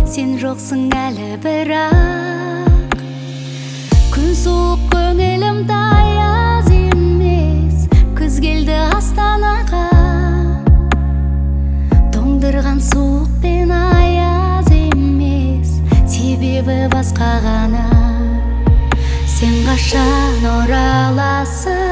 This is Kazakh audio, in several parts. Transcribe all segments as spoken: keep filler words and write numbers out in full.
Сен жоқсың әлі бірақ, күн суық көңілім таяз емес. Күз келді астанаға, тоңдырған суық пен аяз емес. Себебі басқа ғана. Сен қашан ораласың,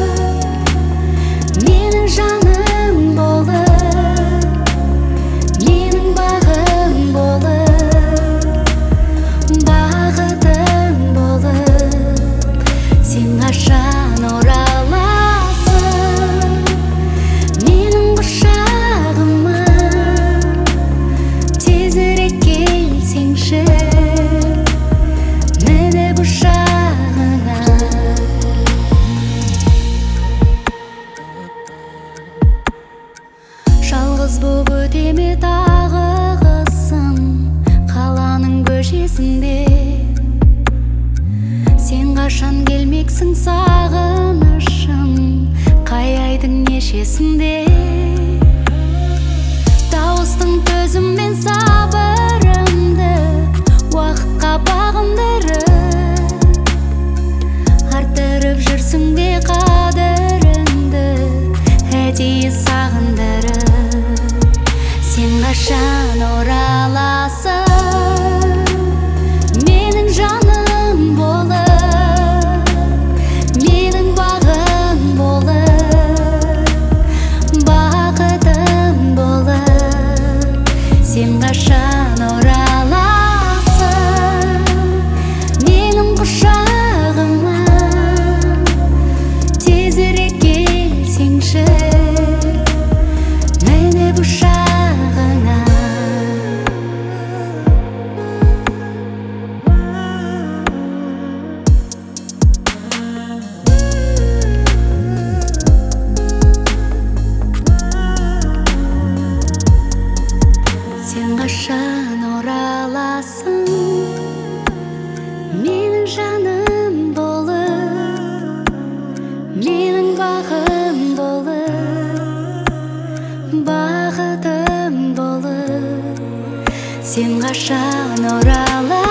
менің жаным болып, менің бағым болып, бағытым болып. Сен қашан ораласың, менің құшағыма, тезірек келсеңші мініп ұшағыңа. Жалғыз боп өтеме тағы қысым қаланың көшесінде. Сен қашан келмексің сағынышым, қай айдың нешесінде. Тауыстың төзіммен сабырымды, уақытқа бағындырып, арттырып жүрсің де қадіріңді, әдейі сағындырып. Сен қашан ораласың, менің жаным болып, менің бағым болып, бақытым болып. Сен қашан ораласың, менің құшағыма, тезірек келсеңші мініп ұшағыңа. Сен қашан ораласың, менің жаным болып, менің бағым болып, бақытым болып. Сен қашан ораласың.